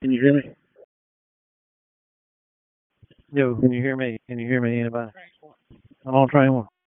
Can you hear me? Yo, can you hear me? Can you hear me, anybody? I'm on train one.